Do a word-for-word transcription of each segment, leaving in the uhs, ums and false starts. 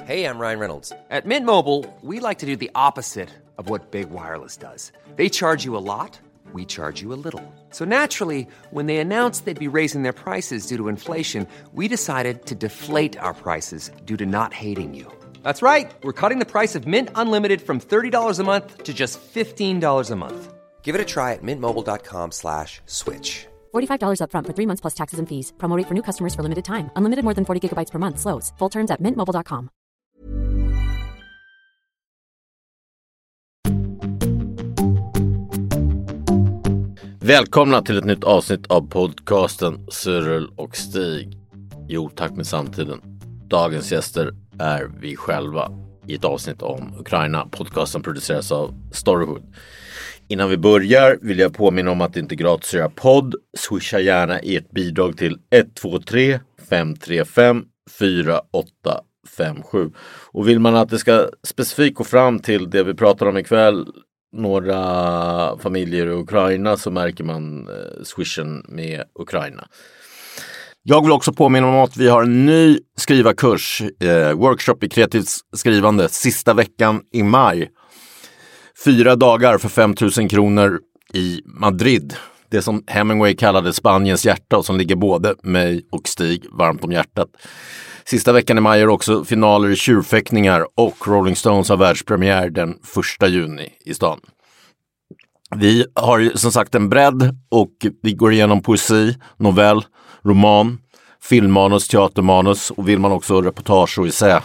Hey, I'm Ryan Reynolds. At Mint Mobile, we like to do the opposite of what Big Wireless does. They charge you a lot, we charge you a little. So naturally, when they announced they'd be raising their prices due to inflation, we decided to deflate our prices due to not hating you. That's right. We're cutting the price of Mint Unlimited from thirty dollars a month to just fifteen dollars a month. Give it a try at mintmobile.com slash switch. forty-five dollars up front for three months plus taxes and fees. Promo rate for new customers for limited time. Unlimited more than forty gigabytes per month. Slows full terms at mint mobile dot com. Välkomna till ett nytt avsnitt av podcasten Cyril och Stig. Jo, tack med samtiden. Dagens gäster är vi själva i ett avsnitt om Ukraina. Podcasten produceras av Storyhood. Innan vi börjar vill jag påminna om att det inte är gratis att göra podd. Swisha gärna ert bidrag till ett två tre fem tre fem fyra åtta fem sju. Och vill man att det ska specifikt gå fram till det vi pratar om ikväll, några familjer i Ukraina, så märker man eh, swishen med Ukraina. Jag vill också påminna om att vi har en ny skrivarkurs, eh, workshop i kreativt skrivande, sista veckan i maj. Fyra dagar för fem tusen kronor i Madrid. Det som Hemingway kallade Spaniens hjärta och som ligger både mig och Stig varmt om hjärtat. Sista veckan i maj är också finaler i tjurfäktningar och Rolling Stones har världspremiär den första juni i stan. Vi har ju som sagt en bredd och vi går igenom poesi, novell, roman, filmmanus, teatermanus och vill man också reportage och essä.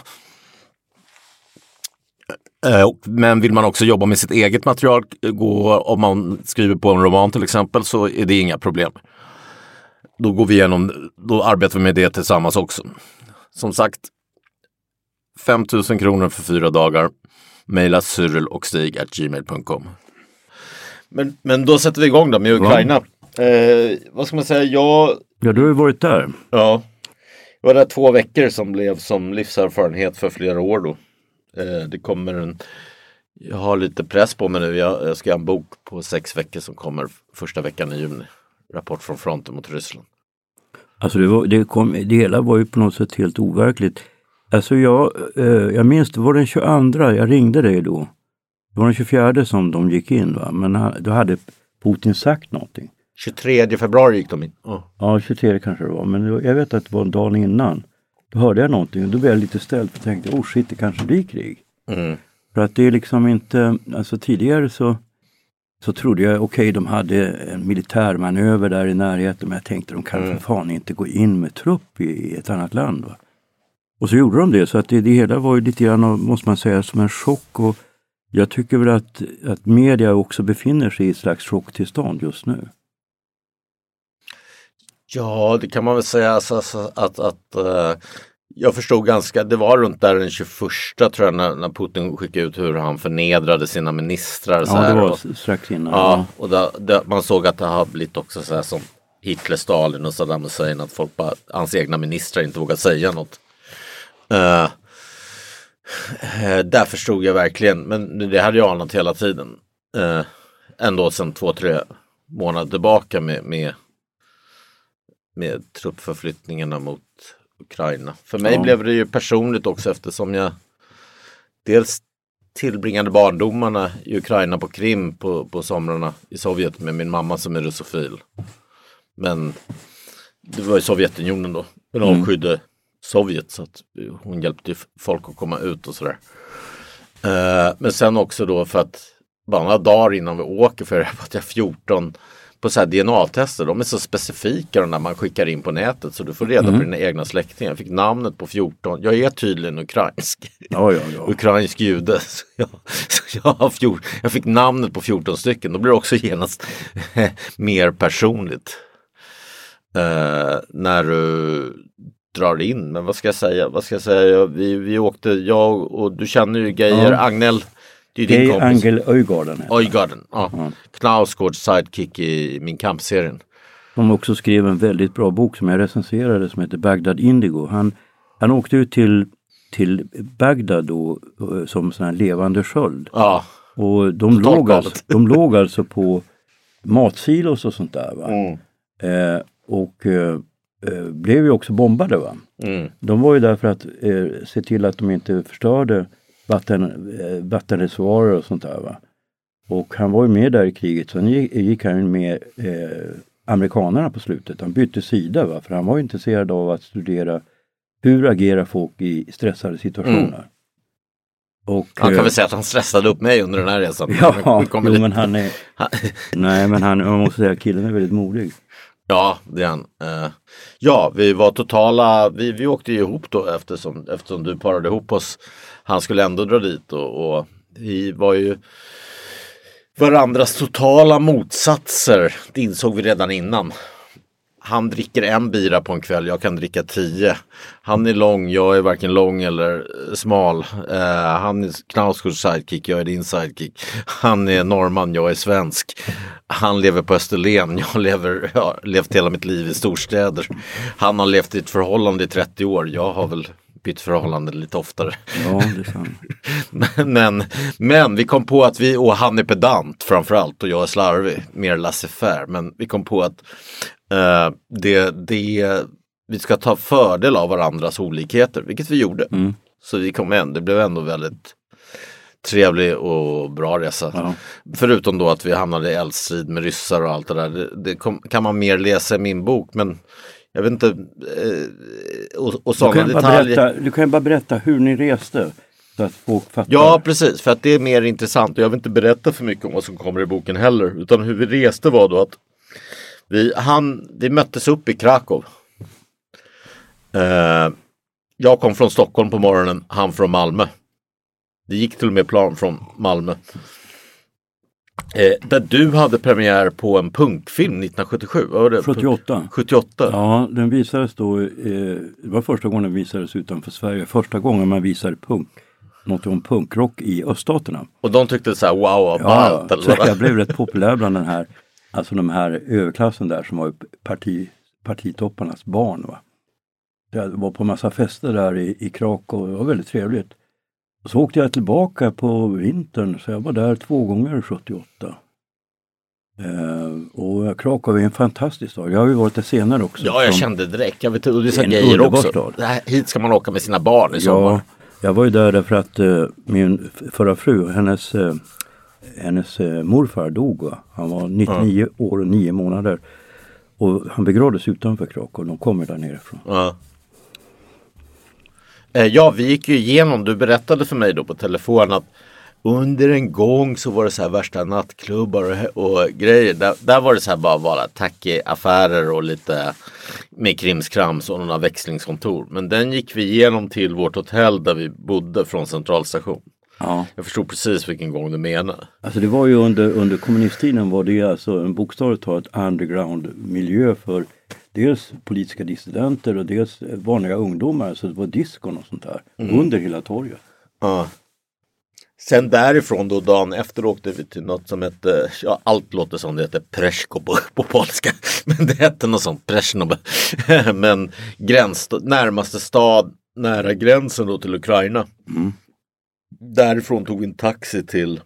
Men vill man också jobba med sitt eget material, gå, om man skriver på en roman till exempel, så är det inga problem. Då går vi igenom, då arbetar vi med det tillsammans också. Som sagt, fem tusen kronor för fyra dagar. Maila cyril och stig at gmail punkt com. Men, men då sätter vi igång då med Ukraina. Ja. Eh, vad ska man säga? Jag... Ja, du har ju varit där. Ja, det var där två veckor som blev som livserfarenhet för flera år då. Eh, det kommer en... Jag har lite press på mig nu. Jag, jag ska ha en bok på sex veckor som kommer första veckan i juni. Rapport från fronten mot Ryssland. Alltså det, var, det, kom, det hela var ju på något sätt helt overkligt. Alltså jag, eh, jag minns, det var den tjugoandra, jag ringde dig då. Det var den tjugofjärde som de gick in, va? Men ha, då hade Putin sagt någonting. tjugotredje februari gick de in. Oh. Ja, tjugotredje kanske det var. Men jag vet att det var en dag innan. Då hörde jag någonting och då blev jag lite ställd och tänkte, oh shit, det kanske blir krig. Mm. För att det är liksom inte, alltså tidigare så... Så trodde jag, okej, okay, de hade en militärmanöver där i närheten. Men jag tänkte, de kan mm. för fan inte gå in med trupp i, i ett annat land. Va? Och så gjorde de det. Så att det, det hela var ju lite grann, måste man säga, som en chock. Och jag tycker väl att, att media också befinner sig i ett slags chocktillstånd just nu. Ja, det kan man väl säga. Alltså, att... att, att uh... Jag förstod ganska, det var runt där den tjugoförsta tror jag när, när Putin skickade ut hur han förnedrade sina ministrar. Så ja, här, det var och, strax innan. Ja, ja. Och där, där, man såg att det har blivit också så här som Hitler, Stalin och Saddam Hussein, att folk bara, hans egna ministrar inte vågar säga något. Uh, uh, där förstod jag verkligen, men det hade jag anat hela tiden. Uh, ändå sedan två, tre månader tillbaka med, med, med truppförflyttningarna mot Ukraina. För mig ja. blev det ju personligt också eftersom jag dels tillbringade barndomarna i Ukraina på Krim på, på somrarna i Sovjet med min mamma som är russofil. Men det var i Sovjetunionen då. Men hon mm. skydde Sovjet så att hon hjälpte folk att komma ut och sådär. Uh, men sen också då för att bara några dagar innan vi åker för att jag är fjorton på så här D N A-tester, de är så specifika när man skickar in på nätet så du får reda mm. på dina egna släktingar. Jag fick namnet på fjorton, jag är tydligen ukrainsk. Ja, ja, ja. Ukrainsk jude. Så jag, så jag, har fjorton, jag fick namnet på fjorton stycken, då blir det också genast mer personligt. Uh, när du drar in, men vad ska jag säga? Vad ska jag säga? Vi, vi åkte, jag och du känner ju Geir ja. Agnell. Det är din kompis. Angel Öjgarden. Öjgarden, ja. ja. Knausgårds sidekick i min kampserien. De också skrev en väldigt bra bok som jag recenserade som heter Bagdad Indigo. Han, han åkte ut till, till Bagdad då som sån här levande sköld. Ja. Och de låg, alltså, de låg alltså på matsilos och sånt där va. Mm. Eh, och eh, eh, blev ju också bombade va. Mm. De var ju där för att eh, se till att de inte förstörde vatten, eh, vattenreservoarer och sånt där va. Och han var ju med där i kriget, så gick, gick han med eh, amerikanerna på slutet. Han bytte sida va, för han var intresserad av att studera hur agerar folk i stressade situationer. Mm. Och, han kan väl säga att han stressade upp mig under den här resan. Ja, jo, men han är... nej, men han, jag måste säga, killen är väldigt modig. Ja, det är han. Uh, ja, vi var totala... Vi, vi åkte ju ihop då eftersom, eftersom du parade ihop oss. Han skulle ändå dra dit och, och vi var ju varandras totala motsatser. Det insåg vi redan innan. Han dricker en bira på en kväll, jag kan dricka tio. Han är lång, jag är varken lång eller smal. Uh, han är Knausgårds sidekick, jag är din sidekick. Han är norrman, jag är svensk. Han lever på Österlen, jag lever, jag har levt hela mitt liv i storstäder. Han har levt i ett förhållande i trettio år, jag har väl bytt förhållande lite oftare. Ja, det är sant. men, men, men vi kom på att vi, och han är pedant framförallt och jag är slarvig, mer laissez-faire. Men vi kom på att Uh, det, det, vi ska ta fördel av varandras olikheter, vilket vi gjorde. Mm. Så vi kom in, det blev ändå väldigt trevlig och bra resa. Ja. Förutom då att vi hamnade i eldstrid med ryssar och allt det där. Det, det kom, kan man mer läsa i min bok, men jag vet inte. Eh, och, och sådana du detaljer. Berätta, du kan ju bara berätta hur ni reste. Så att folk fattar. Ja, precis. För att det är mer intressant. Och jag vill inte berätta för mycket om vad som kommer i boken heller. Utan hur vi reste var då att Vi, han, vi möttes upp i Krakow. Eh, jag kom från Stockholm på morgonen, han från Malmö. Det gick till och med plan från Malmö. Eh, där du hade premiär på en punkfilm nittonhundrasjuttiosju. Vad var det? sjuttioåtta. sjuttioåtta. Ja, den visades då, eh, det var första gången den visades utanför Sverige. Första gången man visade punk. Något om punkrock i öststaterna. Och de tyckte så här, wow, vad ja, ja. Så jag blev rätt populär bland den här. Alltså de här överklassen där som var parti, partitopparnas barn va. Jag var på massa fester där i, i Krakow, det var väldigt trevligt. Och så åkte jag tillbaka på vintern, så jag var där två gånger sjuttioåtta. Eh, och Krakow är en fantastisk stad, jag har ju varit där senare också. Ja, jag som, kände direkt, jag vet inte, och det är så grejer också. Stad. Hit ska man åka med sina barn i sommar. Ja, jag var ju där därför att eh, min förra fru, hennes... Eh, Hennes eh, morfar dog va? Han var nittionio mm. år och nio månader. Och han begravdes utanför Krakow. De kommer där nerifrån. Ja. Eh, ja, vi gick ju igenom. Du berättade för mig då på telefon att under en gång så var det så här värsta nattklubbar och, och grejer. Där, där var det så här bara, bara tacky affärer och lite med krimskrams och några växlingskontor. Men den gick vi igenom till vårt hotell där vi bodde från centralstation. Ja. Jag förstod precis vilken gång du menar. Alltså det var ju under, under kommunisttiden var det alltså en bokstavligt talat underground-miljö för dels politiska dissidenter och dels vanliga ungdomar. Så det var diskon och sånt där mm. under hela torget. Ja. Sen därifrån då dagen efter åkte vi till något som hette, ja allt låter som det heter Preszko på, på polska. Men det hette något sånt, Preszno. Men gräns, närmaste stad nära gränsen då till Ukraina. Mm. Därifrån tog vi en taxi till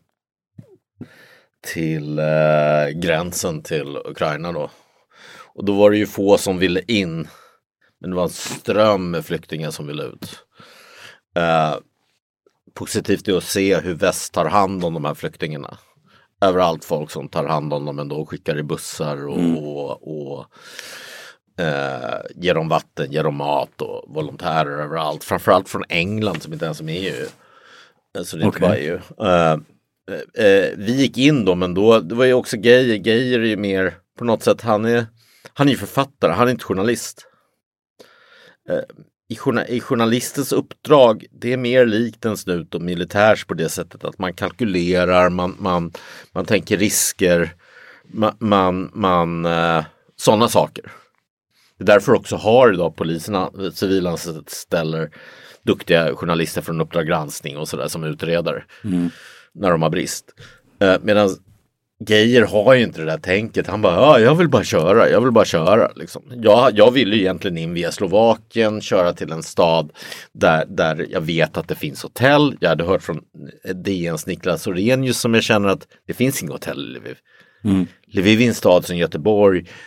till eh, gränsen till Ukraina då. Och då var det ju få som ville in. Men det var en ström med flyktingar som ville ut. Eh, positivt är att se hur väst tar hand om de här flyktingarna. Överallt folk som tar hand om dem ändå och skickar i bussar och, mm. och, och eh, ger dem vatten, ger dem mat och volontärer överallt. Framförallt från England som inte ens är med i E U. Så det är okay. Inte bara E U. Uh, uh, vi gick in då, men då det var ju också Geijer. Geijer är ju mer på något sätt, han är han är ju författare, han är inte journalist. Uh, i, journa- I journalistens uppdrag, det är mer likt en snut och militärs på det sättet att man kalkylerar, man, man, man tänker risker, man, man, man uh, sådana saker. Det är därför också har idag poliserna, civilanställda duktiga journalister från Uppdrag granskning och sådär som utredare mm. när de har brist. Eh, medan Geijer har ju inte det där tänket. Han bara, ja, jag vill bara köra, jag vill bara köra. Liksom. Jag, jag vill ju egentligen in via Slovakien, köra till en stad där, där jag vet att det finns hotell. Jag hade hört från D N:s Niklas Orenius som jag känner att det finns inga hotell i Lviv. Mm. Lviv är en stad som Göteborg.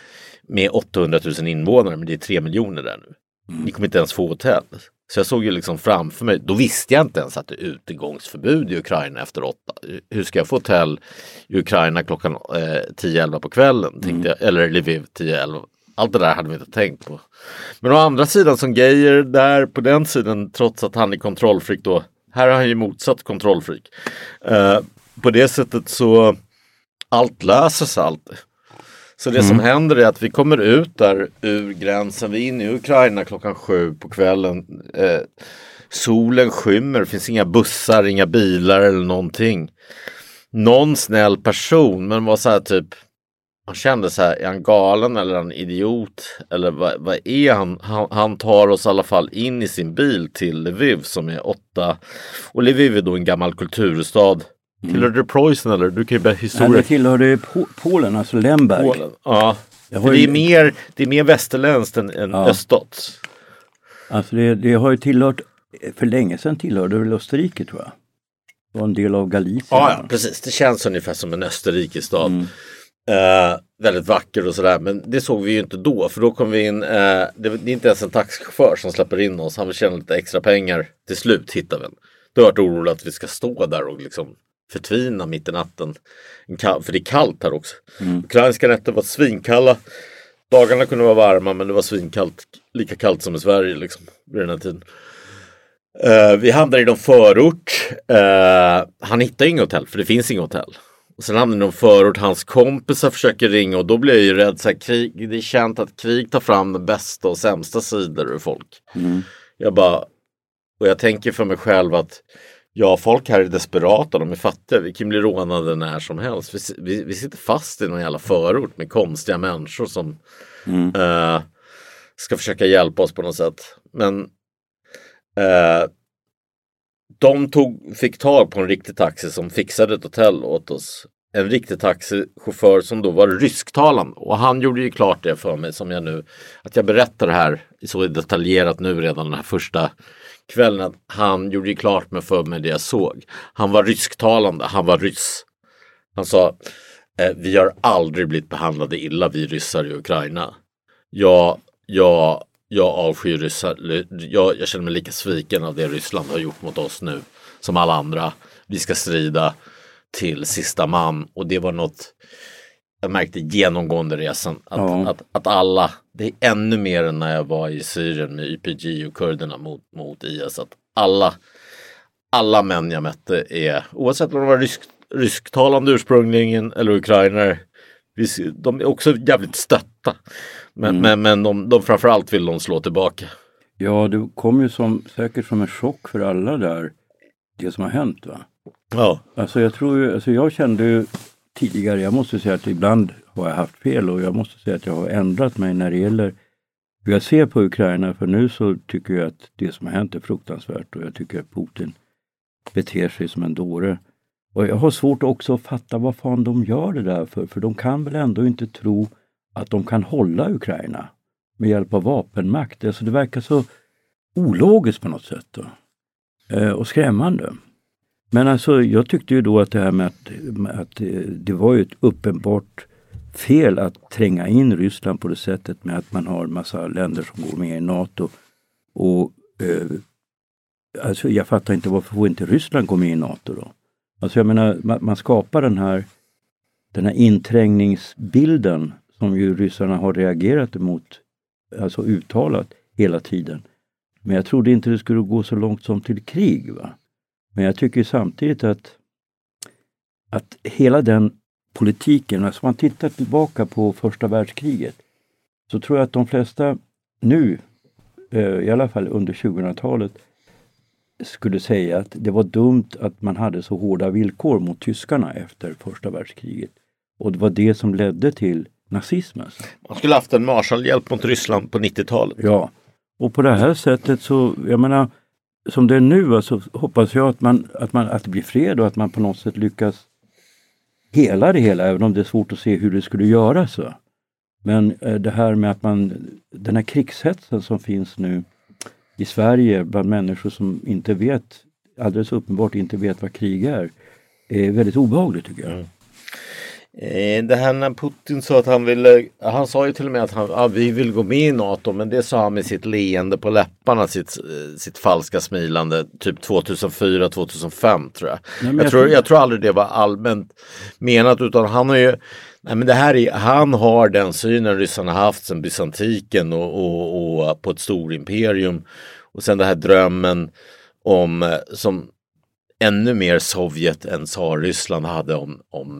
med åttahundratusen invånare, men det är tre miljoner där nu. Mm. Ni kommer inte ens få hotell. Så jag såg ju liksom framför mig, då visste jag inte ens att det är utegångsförbud i Ukraina efter åtta. Hur ska jag få hotell i Ukraina klockan eh, tio elva på kvällen? Mm. Tänkte jag, eller Lviv tio elva. Allt det där hade vi inte tänkt på. Men å andra sidan som Geijer där på den sidan, trots att han är kontrollfreak då, här har han ju motsatt kontrollfreak. Eh, på det sättet så allt löser sig alltid. Så det mm. som händer är att vi kommer ut där ur gränsen, vi är inne i Ukraina klockan sju på kvällen. Eh, solen skymmer, det finns inga bussar, inga bilar eller någonting. Någon snäll person, men var så här typ, man kände så här, är han galen eller en idiot? Eller vad, vad är han? han? Han tar oss i alla fall in i sin bil till Lviv som är åtta. Och Lviv är då en gammal kulturstad. Mm. Tillhör det Preussen eller? Du kan ju berätta historia. Nej, det tillhör det po- Polen, alltså Lemberg. Polen. Ja, för det, är mer, det är mer västerländskt än, än ja. öststats. Alltså det, det har ju tillhört, för länge sedan tillhörde väl Österrike tror jag. Det var en del av Galicien. Ja, ja, precis. Det känns ungefär som en österrikestad. Mm. Uh, väldigt vacker och sådär, men det såg vi ju inte då, för då kom vi in, uh, det, det är inte ens en taxichaufför som släpper in oss, han vill tjäna lite extra pengar, till slut hittar vi den. Då har jag varit orolig att vi ska stå där och liksom förtvina mitt i natten, för det är kallt här också. Mm. Ukrainska nätter var svinkalla, dagarna kunde vara varma men det var svinkallt, lika kallt som i Sverige liksom, vid den här tiden. Uh, vi hamnar i någon förort, uh, han hittar inget hotell, för det finns inget hotell. Och sen hamnar någon förort, hans kompisar försöker ringa och då blir jag ju rädd så här, krig, det är känt att krig tar fram den bästa och sämsta sidor ur folk. Mm. Jag bara, och jag tänker för mig själv att ja, folk här är desperata, de är fattiga, vi kan bli rånade när som helst. Vi, vi, vi sitter fast i någon jävla förort med konstiga människor som mm. uh, ska försöka hjälpa oss på något sätt. Men uh, de tog, fick tag på en riktig taxi som fixade ett hotell åt oss. En riktig taxichaufför som då var rysktalande. Och han gjorde ju klart det för mig som jag nu, att jag berättar det här så detaljerat nu redan den här första kvällen. Att han gjorde ju klart med för mig det jag såg. Han var rysktalande, han var ryss. Han sa, eh, vi har aldrig blivit behandlade illa, vi ryssar i Ukraina. Jag, jag, jag avskyr ryssar. Jag, jag känner mig lika sviken av det Ryssland har gjort mot oss nu som alla andra. Vi ska strida till sista man. Och det var något jag märkte genomgående resan. Att, ja. att, att alla, det är ännu mer än när jag var i Syrien med Y P G och kurderna mot, mot I S. Att alla, alla män jag mötte är, oavsett om de var rysk, rysktalande ursprungligen eller ukrainare, de är också jävligt stötta. Men, mm. men, men de, de framförallt vill de slå tillbaka. Ja, det kom ju som, säkert som en chock för alla där, det som har hänt va? Ja. Alltså jag tror ju, alltså jag kände ju tidigare, jag måste säga att ibland har jag haft fel och jag måste säga att jag har ändrat mig när det gäller hur jag ser på Ukraina. För nu så tycker jag att det som har hänt är fruktansvärt och jag tycker att Putin beter sig som en dåre. Och jag har svårt också att fatta vad fan de gör det där för. För de kan väl ändå inte tro att de kan hålla Ukraina med hjälp av vapenmakt. Alltså det verkar så ologiskt på något sätt då. Eh, och skrämmande. Men alltså jag tyckte ju då att det här med att, med att det var ju ett uppenbart fel att tränga in Ryssland på det sättet med att man har massa länder som går med i NATO. Och eh, alltså jag fattar inte varför får inte Ryssland gå med i NATO då? Alltså jag menar man, man skapar den här den här inträngningsbilden som ju ryssarna har reagerat emot, alltså uttalat hela tiden. Men jag trodde inte det skulle gå så långt som till krig va? Men jag tycker samtidigt att, att hela den politiken, alltså man tittar tillbaka på första världskriget, så tror jag att de flesta nu, i alla fall under tjugohundratalet, skulle säga att det var dumt att man hade så hårda villkor mot tyskarna efter första världskriget. Och det var det som ledde till nazismen. Man skulle haft en Marshallhjälp mot Ryssland på nittiotalet. Ja, och på det här sättet så, jag menar, som det är nu alltså, hoppas jag att, man, att, man, att det blir fred och att man på något sätt lyckas hela det hela, även om det är svårt att se hur det skulle göras. Så. Men eh, det här med att man, den här krigshetsen som finns nu i Sverige bland människor som inte vet, alldeles uppenbart inte vet vad krig är, är väldigt obehagligt tycker jag. Mm. Det här när Putin sa att han ville, han sa ju till och med att han, ja, vi vill gå med i NATO, men det sa han med sitt leende på läpparna, sitt, sitt falska smilande, typ tjugohundrafyra tjugohundrafem tror jag. Nej, jag, jag, tror, jag tror aldrig det var allmänt menat, utan han har ju, nej men det här är, han har den synen ryssarna haft sedan bysantiken och, och, och på ett storimperium, och sen den här drömmen om, som ännu mer Sovjet än Tsarryssland hade om, om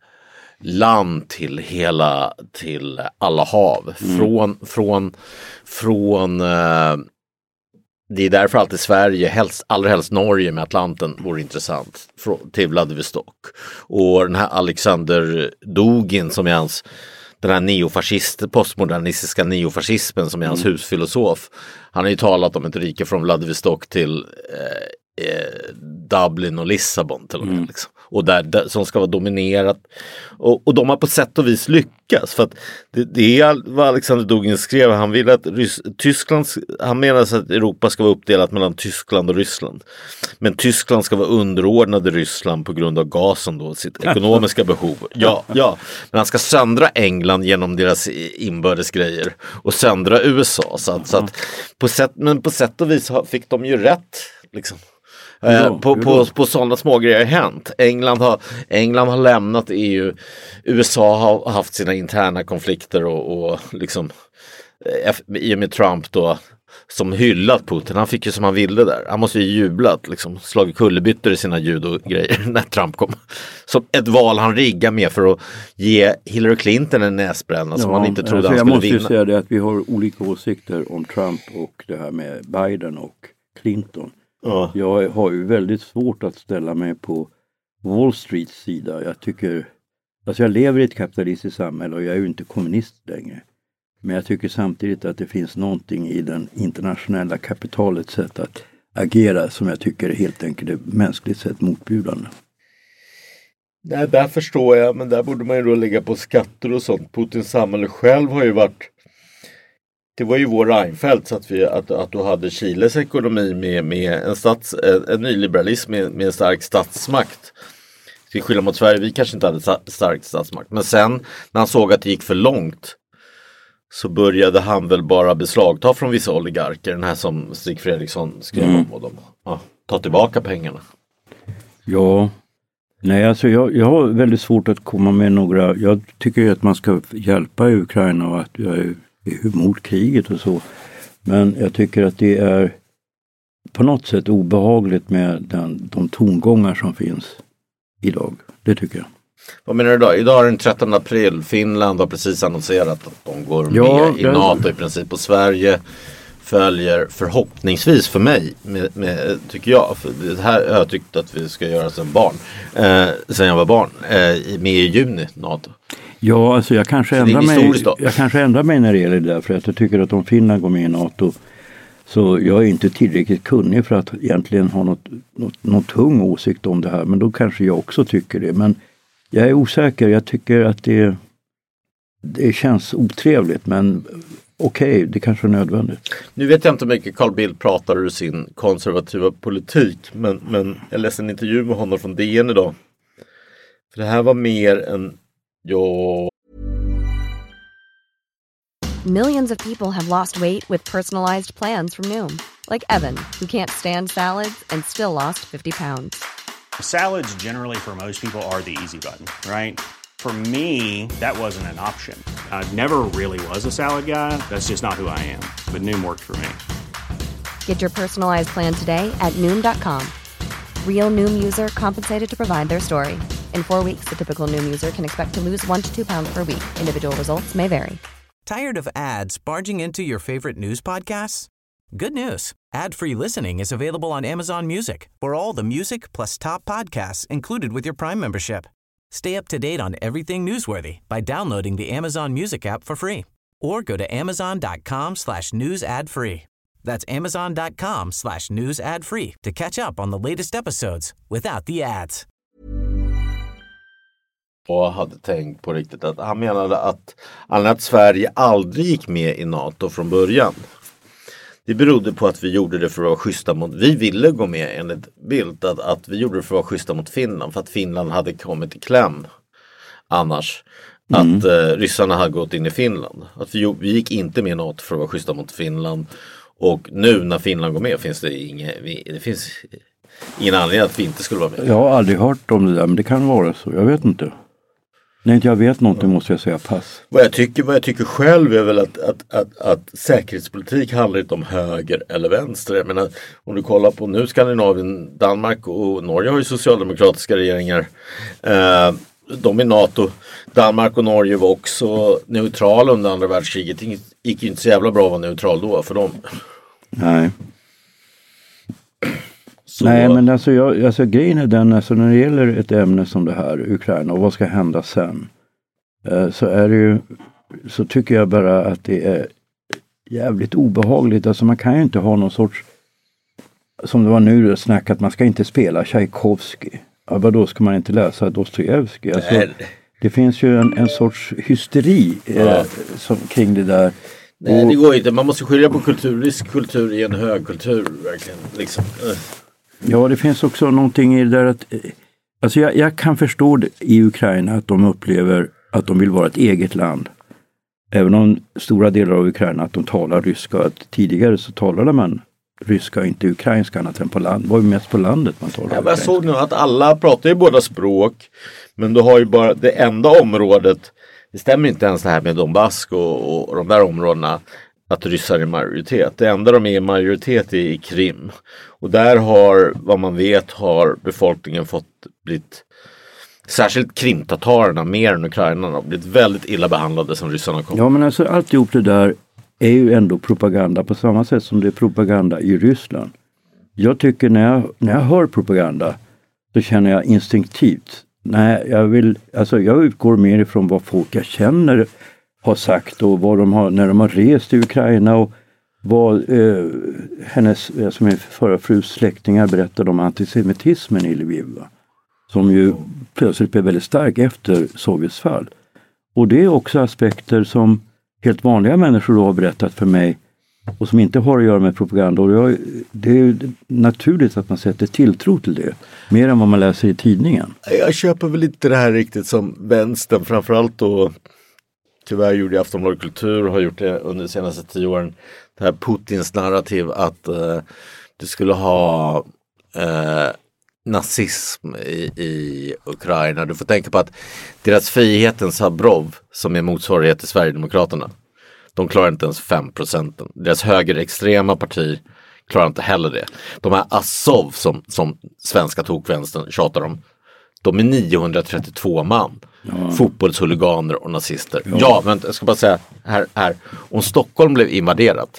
land till hela, till alla hav. Mm. Från, från, från eh, det är därför alltid Sverige, helst, allra helst Norge med Atlanten vore intressant, från, till Vladivostok. Och den här Alexander Dugin som är hans, den här neofascist, postmodernistiska neofascismen som är hans mm. husfilosof. Han har ju talat om ett rike från Vladivostok till eh, eh, Dublin och Lissabon till och med. Mm. Liksom. Och där, där, som ska vara dominerat. Och, och de har på sätt och vis lyckats. För att det, det är vad Alexander Dugin skrev. Han vill att Rys- Tyskland, han menar att Europa ska vara uppdelat mellan Tyskland och Ryssland. Men Tyskland ska vara underordnade Ryssland på grund av gasen då, sitt ekonomiska behov. Ja, ja. Men han ska söndra England genom deras inbördes grejer. Och söndra U S A. Så att, så att på sätt, men på sätt och vis fick de ju rätt liksom. Ja, på, på, på sådana små grejer har hänt. England har, England har lämnat E U. U S A har haft sina interna konflikter och, och liksom i och med Trump då som hyllat Putin. Han fick ju som han ville där. Han måste ju jublat, liksom, slagit kullerbyttor i sina judo-grejer när Trump kom. Så ett val han riggar med för att ge Hillary Clinton en näsbränna ja, som han inte trodde alltså han skulle vinna. Jag måste säga det att vi har olika åsikter om Trump och det här med Biden och Clinton. Ja. Jag har ju väldigt svårt att ställa mig på Wall Streets sida. Jag tycker, alltså jag lever i ett kapitalistiskt samhälle och jag är ju inte kommunist längre. Men jag tycker samtidigt att det finns någonting i den internationella kapitalets sätt att agera som jag tycker är helt enkelt är mänskligt sett motbjudande. Nej, där förstår jag, men där borde man ju då lägga på skatter och sånt. Putins samhälle själv har ju varit, det var ju vår Reinfeldt så att, vi, att, att du hade Chiles ekonomi med, med en, stats, en nyliberalism med, med en stark statsmakt. Till skillnad mot Sverige, vi kanske inte hade stark statsmakt. Men sen när han såg att det gick för långt så började han väl bara beslagta från vissa oligarker. Den här som Stig Fredriksson skrev mm. om och de, ja, ta tillbaka pengarna. Ja, nej alltså jag, jag har väldigt svårt att komma med några, jag tycker att man ska hjälpa Ukraina och att jag är mot kriget och så. Men jag tycker att det är på något sätt obehagligt med den, de tongångar som finns idag. Det tycker jag. Vad menar du då? Idag är den trettonde april. Finland har precis annonserat att de går ja, med i NATO i princip. Och Sverige följer förhoppningsvis för mig, med, med, tycker jag. För det här har jag tyckt att vi ska göra som barn. Eh, sen jag var barn. Eh, med i juni NATO. Ja, alltså jag kanske, ändrar mig, jag kanske ändrar mig när det gäller det där. För att jag tycker att om Finland går med i NATO så jag är inte tillräckligt kunnig för att egentligen ha något, något, något tung åsikt om det här. Men då kanske jag också tycker det. Men jag är osäker. Jag tycker att det, det känns otrevligt. Men okej, okay, det kanske är nödvändigt. Nu vet jag inte hur mycket Carl Bildt pratar ur sin konservativa politik. Men, men jag läste en intervju med honom från D N idag. För det här var mer en... Jo. Millions of people have lost weight with personalized plans from Noom. Like Evan, who can't stand salads and still lost fifty pounds. Salads generally for most people are the easy button, right? For me, that wasn't an option. I never really was a salad guy. That's just not who I am. But Noom worked for me. Get your personalized plan today at Noom dot com. Real Noom user compensated to provide their story. In four weeks, the typical Noom user can expect to lose one to two pounds per week. Individual results may vary. Tired of ads barging into your favorite news podcasts? Good news. Ad-free listening is available on Amazon Music for all the music plus top podcasts included with your Prime membership. Stay up to date on everything newsworthy by downloading the Amazon Music app for free or go to amazon.com slash news ad free. That's amazon.com slash news ad free to catch up on the latest episodes without the ads. Och hade tänkt på riktigt att han menade att, att Sverige aldrig gick med i NATO från början. Det berodde på att vi gjorde det för att vara schyssta mot, vi ville gå med enligt Bildt, att, att vi gjorde det för att vara schyssta mot Finland för att Finland hade kommit i kläm. annars. Mm. Att eh, ryssarna hade gått in i Finland. Att vi, vi gick inte med i NATO för att vara schyssta mot Finland. Och nu när Finland går med finns det ingen, vi, det finns ingen anledning att vi inte skulle vara med. Jag har aldrig hört om det där, men det kan vara så. Jag vet inte. När inte jag vet någonting måste jag säga pass. Vad jag tycker, vad jag tycker själv är väl att, att, att, att säkerhetspolitik handlar inte om höger eller vänster. Jag menar, om du kollar på nu Skandinavien, Danmark och Norge har ju socialdemokratiska regeringar. Eh, de är NATO. Danmark och Norge var också neutrala under andra världskriget. Det gick ju inte så jävla bra att vara neutral då för dem. Nej. Så... Nej, men alltså, jag, alltså grejen är den, alltså, när det gäller ett ämne som det här, Ukraina, och vad ska hända sen, eh, så är det ju, så tycker jag bara att det är jävligt obehagligt. Alltså man kan ju inte ha någon sorts, som det var nu snack, att man ska inte spela Tchaikovsky. Ja, då ska man inte läsa Dostojevskij. Alltså, det finns ju en, en sorts hysteri eh, ja. som, kring det där. Nej, det går inte. Man måste skilja på kulturrisk kultur i en högkultur, verkligen. Liksom. Ja, det finns också någonting i det där att, alltså jag, jag kan förstå det i Ukraina att de upplever att de vill vara ett eget land. Även om stora delar av Ukraina att de talar ryska. Att tidigare så talade man ryska och inte ukrainska annat än på land. Det var ju mest på landet man talade. Ja, jag såg nu att alla pratar ju båda språk. Men du har ju bara det enda området. Det stämmer inte ens det här med Donbass och, och de där områdena. Att ryssar är majoritet. Det enda de är i majoritet är i Krim. Och där har, vad man vet, har befolkningen fått blivit, särskilt krimtatarerna mer än ukrainarna, blivit väldigt illa behandlade som ryssarna kom. Ja, men alltså alltihop det där är ju ändå propaganda på samma sätt som det är propaganda i Ryssland. Jag tycker när jag, när jag hör propaganda så känner jag instinktivt. Nej, jag vill, alltså jag utgår mer ifrån vad folk jag känner har sagt och vad de har, när de har rest i Ukraina och vad eh, hennes, som är förra frus släktingar berättade om antisemitismen i Lviv, som ju plötsligt blev väldigt stark efter Sovjets fall. Och det är också aspekter som helt vanliga människor då har berättat för mig och som inte har att göra med propaganda. Och jag, det är ju naturligt att man sätter tilltro till det, mer än vad man läser i tidningen. Jag köper väl inte det här riktigt som vänstern, framförallt då. Tyvärr gjorde Aftonbladet Kultur och har gjort det under de senaste tio åren. Det här Putins narrativ att eh, du skulle ha eh, nazism i, i Ukraina. Du får tänka på att deras Frihetens Habrov, som är motsvarighet till Sverigedemokraterna, de klarar inte ens fem procent. Deras högerextrema parti klarar inte heller det. De här Azov som, som svenska tokvänstern tjatar om, de är niohundratrettiotvå man. Ja. Fotbollshuliganer och nazister. Ja, ja, men jag ska bara säga här, här. Om Stockholm blev invaderat,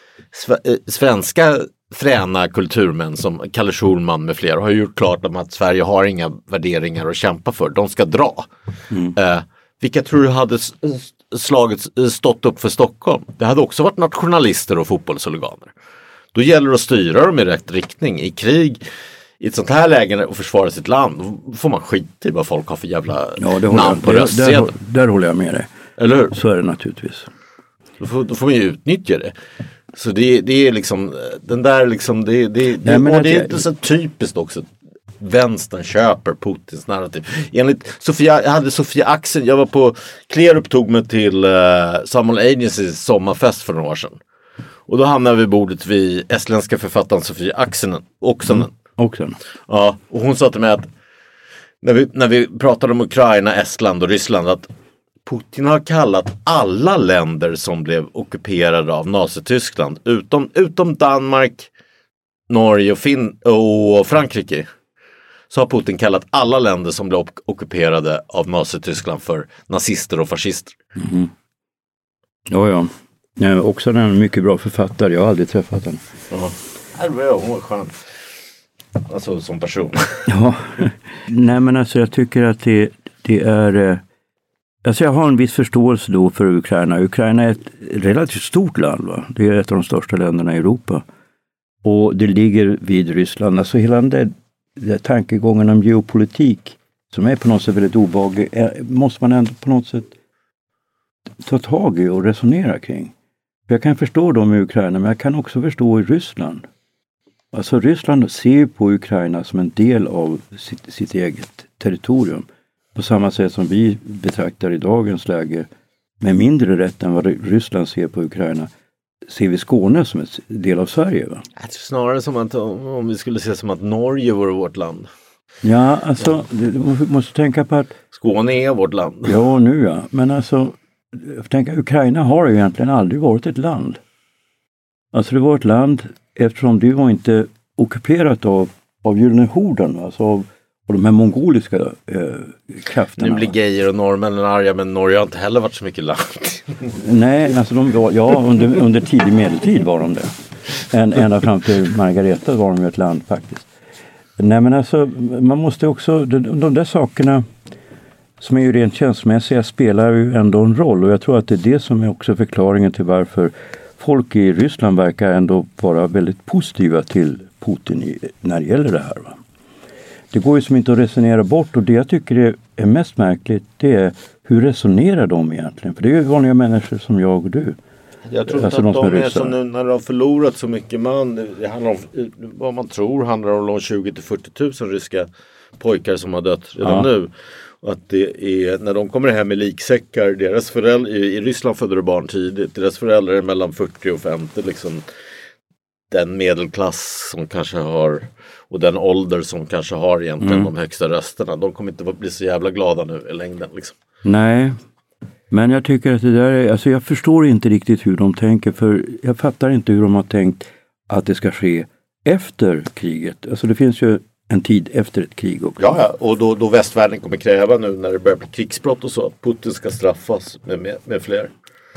svenska fräna kulturmän som Kalle Schulman med flera har gjort klart om att Sverige har inga värderingar att kämpa för. De ska dra. Mm. Eh, vilka tror du hade slagit, stått upp för Stockholm? Det hade också varit nationalister och fotbollshuliganer. Då gäller det att styra dem i rätt riktning. I krig, i ett sånt här läge och försvara sitt land, då får man skit i vad folk har för jävla ja, namn på röstsedeln. Där, där håller jag med dig. Eller hur? Så är det naturligtvis. Då får, då får man ju utnyttja det. Så det, det är liksom, den där liksom, det, det, det, Nej, och det är inte så typiskt också. Vänstern köper Putins narrativ. Enligt Sofia, jag hade Sofia Axen, jag var på, Klerup tog mig till uh, Samuel Agencys sommarfest för några år sedan. Och då hamnade vi bordet vid estländska författaren Sofia Axenen, Oksanen. Mm. Också. Ja, och hon sa till mig att när vi, när vi pratade om Ukraina, Estland och Ryssland, att Putin har kallat alla länder som blev ockuperade av Nazityskland, utom, utom Danmark, Norge och, fin- och Frankrike, så har Putin kallat alla länder som blev ockuperade av Nazityskland för nazister och fascister. Mm. Ja, ja. ja också en mycket bra författare, jag har aldrig träffat henne. Ja, det var hon var skön. Alltså som person. Ja, nej men alltså jag tycker att det, det är, alltså jag har en viss förståelse då för Ukraina. Ukraina är ett relativt stort land, va? Det är ett av de största länderna i Europa. Och det ligger vid Ryssland. Alltså hela den där, där tankegången om geopolitik som är på något sätt väldigt obehaglig, är, måste man ändå på något sätt ta tag i och resonera kring. Jag kan förstå dem i Ukraina, men jag kan också förstå i Ryssland. Alltså Ryssland ser på Ukraina som en del av sitt, sitt eget territorium. på samma sätt som vi betraktar i dagens läge med mindre rätt än vad Ryssland ser på Ukraina, ser vi Skåne som en del av Sverige, va? Jag tror snarare som att om vi skulle se som att Norge vore vårt land. Ja, alltså du måste tänka på att Skåne är vårt land. Ja, nu ja. Men alltså, jag tänker, Ukraina har ju egentligen aldrig varit ett land. Alltså det var ett land eftersom det var inte ockuperat av, av Gyllene horden, alltså av, av de här mongoliska eh, krafterna. Nu blir gejer och norrmännen arga, men Norge har inte heller varit så mycket land. Nej, alltså de var, ja, under, under tidig medeltid var de det. En, ända fram till Margareta var de ju ett land faktiskt. Nej, men alltså, man måste också, de, de där sakerna som är ju rent känslomässiga spelar ju ändå en roll, och jag tror att det är det som är också förklaringen till varför folk i Ryssland verkar ändå vara väldigt positiva till Putin i, när det gäller det här. Va? Det går ju som inte att resonera bort, och det jag tycker är mest märkligt, det är hur resonerar de egentligen? För det är ju vanliga människor som jag och du. Jag tror alltså inte att de, de är, är som nu när de har förlorat så mycket man. Det handlar om, vad man tror handlar om tjugo till fyrtio tusen ryska pojkar som har dött redan ja. nu. Och att det är, när de kommer hem i liksäckar, deras föräldrar, i, i Ryssland födde de barn tidigt, deras föräldrar är mellan fyrtio och femtio, liksom den medelklass som kanske har, och den ålder som kanske har egentligen mm. de högsta rösterna, de kommer inte bli så jävla glada nu i längden liksom. Nej, men jag tycker att det där är, alltså jag förstår inte riktigt hur de tänker, för jag fattar inte hur de har tänkt att det ska ske efter kriget. Alltså det finns ju en tid efter ett krig också. Ja, ja. Och då, då västvärlden kommer kräva nu när det börjar bli krigsbrott och så, att Putin ska straffas med, med, med fler.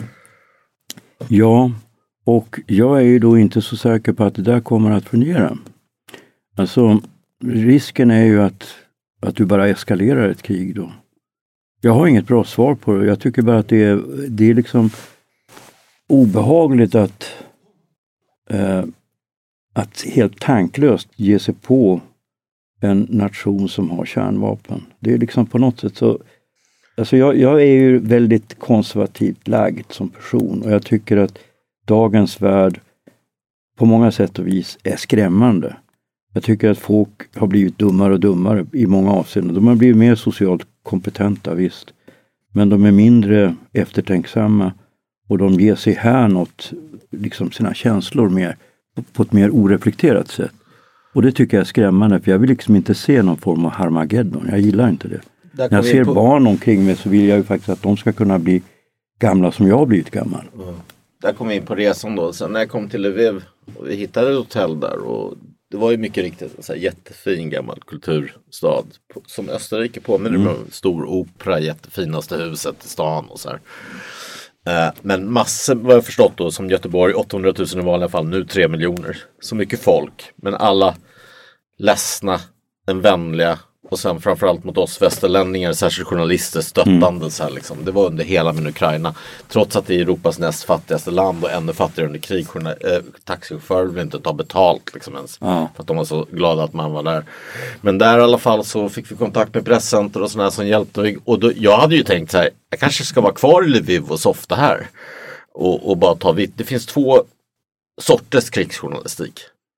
Ja, och jag är ju då inte så säker på att det där kommer att fungera. Alltså, risken är ju att, att du bara eskalerar ett krig då. Jag har inget bra svar på det. Jag tycker bara att det är, det är liksom obehagligt att, eh, att helt tanklöst ge sig på en nation som har kärnvapen. Det är liksom på något sätt så... Alltså jag, jag är ju väldigt konservativt lagd som person, och jag tycker att dagens värld på många sätt och vis är skrämmande. Jag tycker att folk har blivit dummare och dummare i många avseenden. De har blivit mer socialt kompetenta, visst. Men de är mindre eftertänksamma, och de ger sig här något, liksom sina känslor mer, på ett mer oreflekterat sätt. Och det tycker jag är skrämmande, för jag vill liksom inte se någon form av Harmageddon. Jag gillar inte det. När jag ser på... barn omkring mig så vill jag ju faktiskt att de ska kunna bli gamla som jag har blivit gammal. Mm. Där kom vi in på resan då. Sen när jag kom till Lviv och vi hittade ett hotell där, och det var ju mycket riktigt en så här jättefin gammal kulturstad som Österrike påminner mm. om. Stor opera, jättefinaste huset i stan och så här. Uh, men massor, vad jag förstått då, som Göteborg, åttahundratusen i vanliga fall, nu tre miljoner. Så mycket folk, men alla ledsna, en vänliga, och sen framförallt mot oss västerlänningar, särskilt journalister, stöttande mm. så här liksom. Det var under hela min Ukraina, trots att det är Europas näst fattigaste land och ännu fattigare under krig. Äh, taxichaufförer vill inte ta betalt liksom ens, mm. för att de var så glada att man var där. Men där i alla fall så fick vi kontakt med presscenter och sådär som hjälpte mig. Och då, jag hade ju tänkt så här, jag kanske ska vara kvar i Lviv och softa här och, och bara ta vitt. Det finns två sorters krigsjournalistik.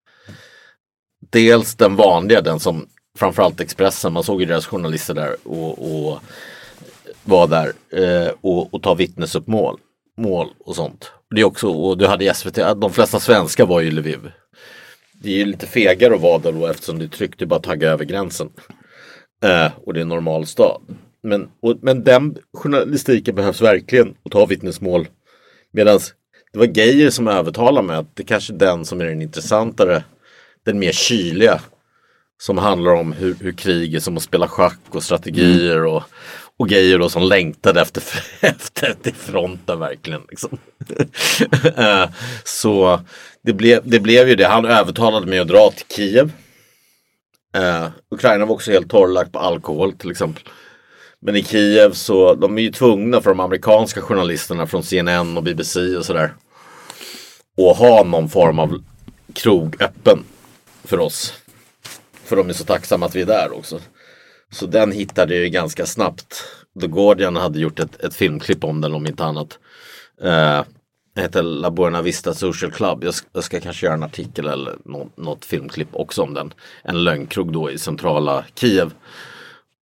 Dels den vanliga, den som framförallt Expressen, man såg ju deras journalister där och, och var där eh, och, och ta vittnesuppmål mål och sånt. Det är också, och du hade S V T, de flesta svenskar var ju i Lviv. Det är ju lite fegare att vara där då, eftersom det tryckte bara tagga över gränsen. Eh, och det är en normal stad. Men, och, men den journalistiken behövs verkligen att ta vittnesmål. Medan det var Geijer som övertalade mig att det kanske är den som är den intressantare, den mer kyliga, som handlar om hur, hur krig är som att spela schack och strategier mm. och, och grejer då som längtade efter, efter till fronten verkligen. Liksom. uh, så det blev, det blev ju det. Han övertalade mig att dra till Kiev. Uh, Ukraina var också helt torrlagt på alkohol till exempel. Men i Kiev så, de är ju tvungna för de amerikanska journalisterna från C N N och B B C och sådär, att ha någon form av krog öppen för oss. För de är så tacksamma att vi är där också. Så den hittade jag ju ganska snabbt. The Guardian hade gjort ett, ett filmklipp om den, om inte annat. Uh, det heter La Buena Vista Social Club. Jag ska, jag ska kanske göra en artikel eller något, något filmklipp också om den. En lögnkrog då i centrala Kiev.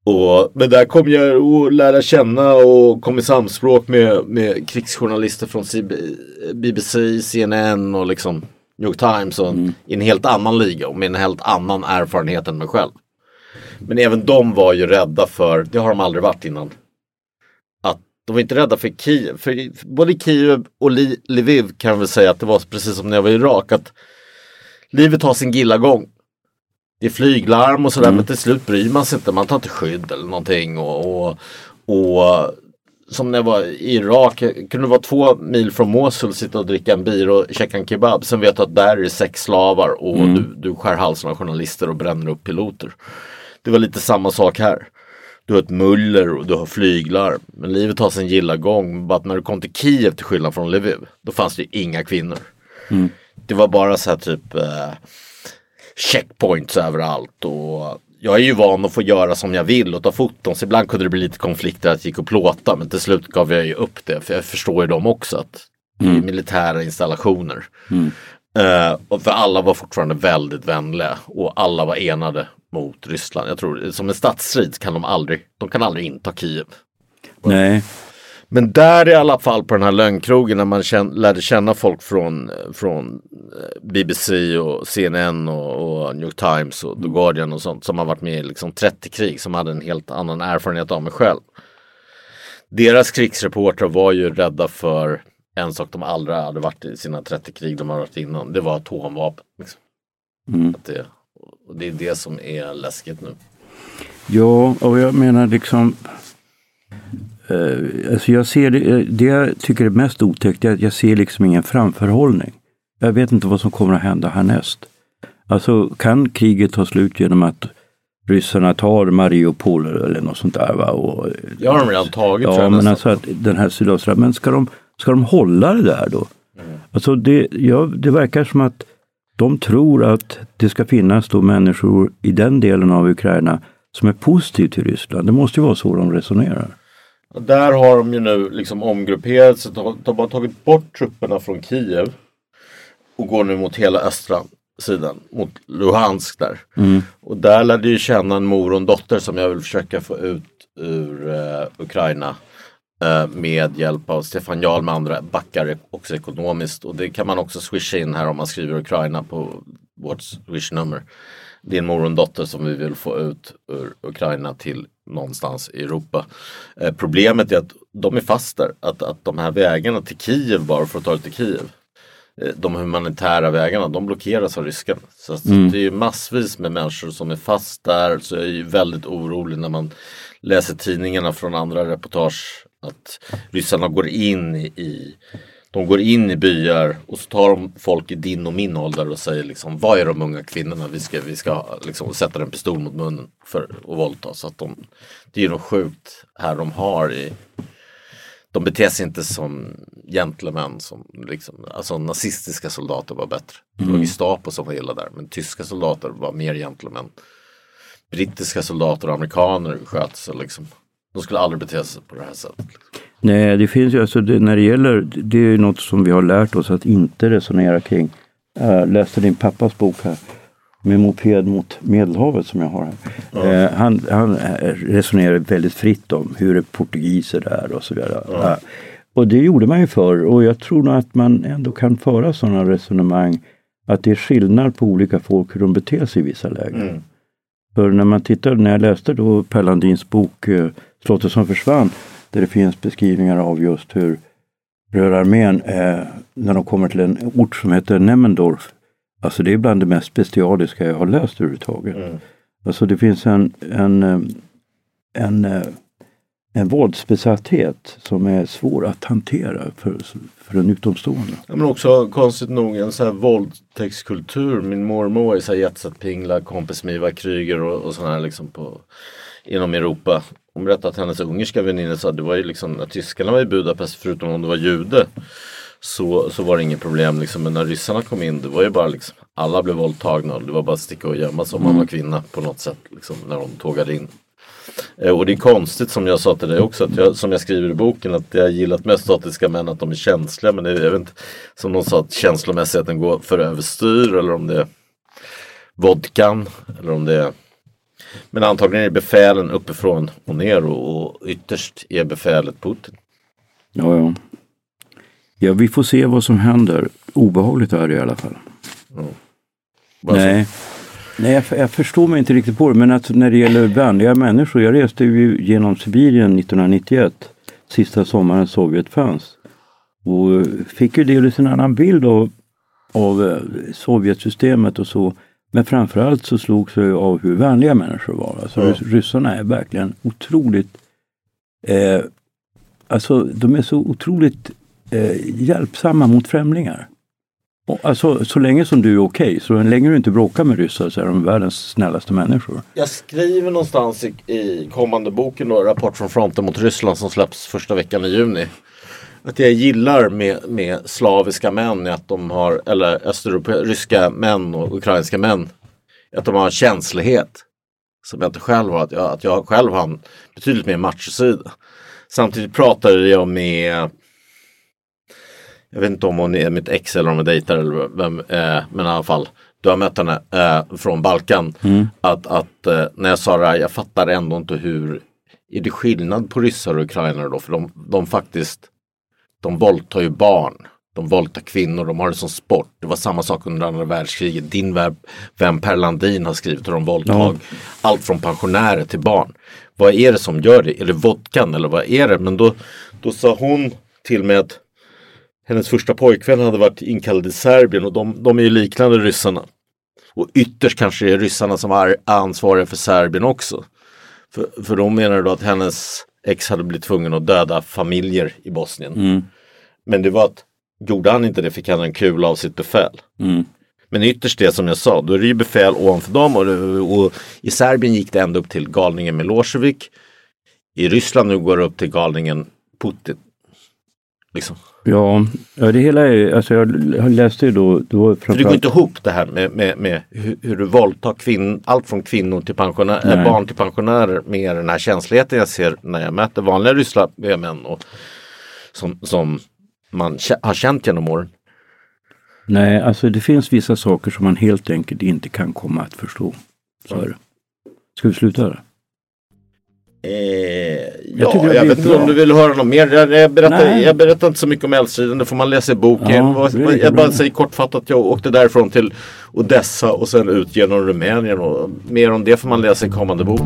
Och, men där kom jag att lära känna och kom i samspråk med, med krigsjournalister från B B C, C N N och liksom New York Times och mm. i en helt annan liga och med en helt annan erfarenhet än mig själv. Men även de var ju rädda för, det har de aldrig varit innan, att de var inte rädda för Kiev. För både Kiev och Lviv kan jag väl säga att det var precis som när jag var i Irak, att livet har sin gilla gång. Det är flyglarm och sådär, mm. men till slut bryr man sig inte. Man tar inte skydd eller någonting. Och, och, och som när jag var i Irak, kunde vara två mil från Mosul, sitta och dricka en bir och käka en kebab. Sen vet du att där är det sex slavar och mm. du, du skär halsen av journalister och bränner upp piloter. Det var lite samma sak här. Du har ett muller och du har flyglarm. Men livet har sin gilla gång. Bara att när du kom till Kiev, till skillnad från Lviv, då fanns det ju inga kvinnor. Mm. Det var bara så här typ eh, checkpoints överallt. Och jag är ju van att få göra som jag vill och ta foton. Så ibland kunde det bli lite konflikter att jag gick och plåta. Men till slut gav jag ju upp det. För jag förstår ju dem också att mm. det är militära installationer. Mm. Uh, och för alla var fortfarande väldigt vänliga. Och alla var enade mot Ryssland. Jag tror som en statsstrid kan de aldrig, de kan aldrig inta Kiev. Nej. Men där i alla fall på den här lögnkrogen när man känn, lärde känna folk från, från B B C och C N N och, och New York Times och The Guardian och sånt som har varit med i liksom trettio krig, som hade en helt annan erfarenhet av mig själv. Deras krigsreportrar var ju rädda för en sak de aldrig hade varit i sina trettio krig de har varit innan. Det var atomvapen. Liksom. Mm. Att det, och det är det som är läskigt nu. Ja, och jag menar liksom eh, alltså jag ser det, det jag tycker är mest otäckt är att jag ser liksom ingen framförhållning. Jag vet inte vad som kommer att hända härnäst. Alltså kan kriget ta slut genom att ryssarna tar Mariupol eller något sånt där, va? Och, ja, de har redan tagit. Ja, men alltså att den här sydöstra, men ska de, ska de hålla det där då? Mm. Alltså det, ja, det verkar som att de tror att det ska finnas då människor i den delen av Ukraina som är positiv till Ryssland. Det måste ju vara så de resonerar. Där har de ju nu liksom omgrupperat sig. De har tagit bort trupperna från Kiev och går nu mot hela östra sidan, mot Luhansk där. Mm. Och där lär det ju känna en mor och en dotter som jag vill försöka få ut ur uh, Ukraina uh, med hjälp av Stefan Jarl med andra backar också ekonomiskt. Och det kan man också swisha in här om man skriver Ukraina på vårt swishnummer. Det är en mor och en dotter som vi vill få ut ur Ukraina till någonstans i Europa. Eh, problemet är att de är fast där. Att, att de här vägarna till Kiev, bara för att ta det till Kiev, eh, de humanitära vägarna, de blockeras av ryskan. Så att mm. det är ju massvis med människor som är fast där. Så jag är ju väldigt orolig när man läser tidningarna från andra reportage att ryssarna går in i De går in i byar och så tar de folk i din och min ålder och säger liksom, vad är de unga kvinnorna? Vi ska, vi ska liksom sätta en pistol mot munnen för att våldta. Så att de, det är ju något sjukt här de har i, de beter sig inte som gentlemän som liksom, alltså nazistiska soldater var bättre. Det var Gestapo som var illa där, men tyska soldater var mer gentlemän. Brittiska soldater och amerikaner sköt sig liksom. De skulle aldrig bete sig på det här sättet. Nej, det finns ju, alltså det, när det gäller, det är något som vi har lärt oss att inte resonera kring. Jag läste din pappas bok här, med moped mot Medelhavet som jag har här. Ja. Eh, han, han resonerar väldigt fritt om hur det portugiser är och så vidare. Ja. Och det gjorde man ju förr, och jag tror nog att man ändå kan föra sådana resonemang att det är skillnad på olika folk hur de beter sig i vissa lägen. Mm. För när man tittar, när jag läste då Per Landins bok eh, Slottet som försvann, där det finns beskrivningar av just hur Rödarmén, eh, när de kommer till en ort som heter Nemmendorf, alltså det är bland det mest bestialiska jag har läst överhuvudtaget. Mm. Alltså det finns en en, en, en, en våldsbesatthet som är svår att hantera för, för en utomstående. Ja, men också konstigt nog en sån här våldtäktskultur. Min mormor är så här Jetset Pingla, kompis med Ivar Kryger och, och sådana här liksom på, inom Europa. Hon berättade att hennes ungerska väninna sa att det var ju liksom, när tyskarna var i Budapest, förutom om det var jude, så, så var det inget problem liksom. Men när ryssarna kom in, det var ju bara liksom, alla blev våldtagna och det var bara att sticka och gömma som man var kvinna på något sätt liksom, när de tågade in. Eh, och det är konstigt, som jag sa till dig också, att jag, som jag skriver i boken, att jag gillat med statiska män att de är känsliga, men det är, jag vet inte, som de sa, att känslomässigheten går för överstyr, eller om det är vodkan, eller om det är Men antagligen är befälen uppifrån och ner och, och ytterst är befälet Putin. Ja, ja. Ja, vi får se vad som händer. Obehagligt är det i alla fall. Mm. Nej, Nej jag, jag förstår mig inte riktigt på det. Men alltså, när det gäller vänliga människor. Jag reste ju genom Sibirien nittonhundranittioett. Sista sommaren Sovjet fanns. Och fick ju delvis en annan bild av, av Sovjetsystemet och så. Men framförallt så slogs jag av hur vänliga människor var. Alltså mm. ryssarna är verkligen otroligt... Eh, alltså de är så otroligt eh, hjälpsamma mot främlingar. Och, alltså så länge som du är okej, okay, så länge du inte bråkar med ryssar så är de världens snällaste människor. Jag skriver någonstans i, i kommande boken då, Rapport från fronten mot Ryssland som släpps första veckan i juni. Att jag gillar med, med slaviska män att de har, eller östeuropeiska, ryska män och ukrainska män, att de har en känslighet som jag inte själv har, att jag, att jag själv har en betydligt mer machosida. Samtidigt pratade jag med, jag vet inte om hon är mitt ex eller om hon dejtar eller vem, eh, men i alla fall, du har mött henne eh, från Balkan, mm. att, att eh, när jag sa det här, jag fattar ändå inte hur, är det skillnad på ryssar och ukrainare då, för de, de faktiskt de våldtar ju barn. De våldtar kvinnor. De har det som sport. Det var samma sak under andra världskriget. Din vän Per Landin har skrivit hur de våldtag. Ja. Allt från pensionärer till barn. Vad är det som gör det? Är det vodkan eller vad är det? Men då, då sa hon till mig att hennes första pojkvän hade varit inkallad i Serbien. Och de, de är ju liknande ryssarna. Och ytterst kanske det är ryssarna som är ansvariga för Serbien också. För, för de menar då att hennes ex hade blivit tvungen att döda familjer i Bosnien. Mm. Men det var att, gjorde han inte det fick han en kula av sitt befäl. Mm. Men ytterst det som jag sa, då är det ju befäl ovanför dem. Och, och i Serbien gick det ända upp till galningen Milosevic. I Ryssland nu går det upp till galningen Putin. Liksom. Ja, ja, det hela är, alltså jag läste ju då... då För det går inte ihop det här med, med, med hur, hur du våldtar kvinn, allt från kvinnor till pensionärer, barn till pensionärer, med den här känsligheten jag ser när jag möter vanliga ryssar män och, som, som man har känt genom åren. Nej, alltså det finns vissa saker som man helt enkelt inte kan komma att förstå. Så är det. Ska vi sluta där? Eh, ja, jag, jag vet inte om du vill höra något mer. Jag, jag, berättar, jag berättar inte så mycket om eldstriden. Det får man läsa i boken. Ja, jag, jag bara säger kortfattat att jag åkte därifrån till Odessa och sen ut genom Rumänien. Och mer om det får man läsa i kommande bok.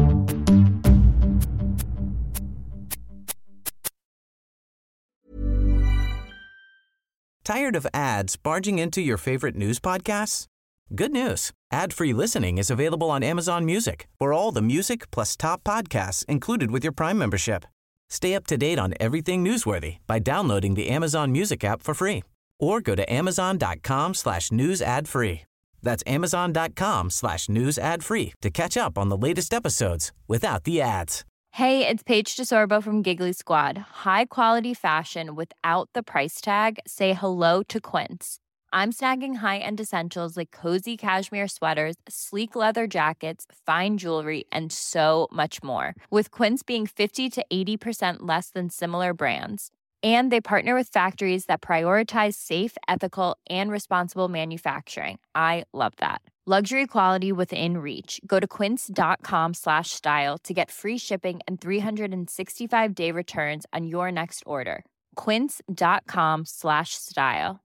Tired of ads barging into your favorite news podcasts? Good news. Ad-free listening is available on Amazon Music for all the music plus top podcasts included with your Prime membership. Stay up to date on everything newsworthy by downloading the Amazon Music app for free or go to amazon.com slash news ad free. That's amazon.com slash news ad free to catch up on the latest episodes without the ads. Hey, it's Paige DeSorbo from Giggly Squad. High quality fashion without the price tag. Say hello to Quince. I'm snagging high-end essentials like cozy cashmere sweaters, sleek leather jackets, fine jewelry, and so much more. With Quince being fifty to eighty percent less than similar brands. And they partner with factories that prioritize safe, ethical, and responsible manufacturing. I love that. Luxury quality within reach. Go to quince.com slash style to get free shipping and three sixty-five day returns on your next order. Quince.com slash style.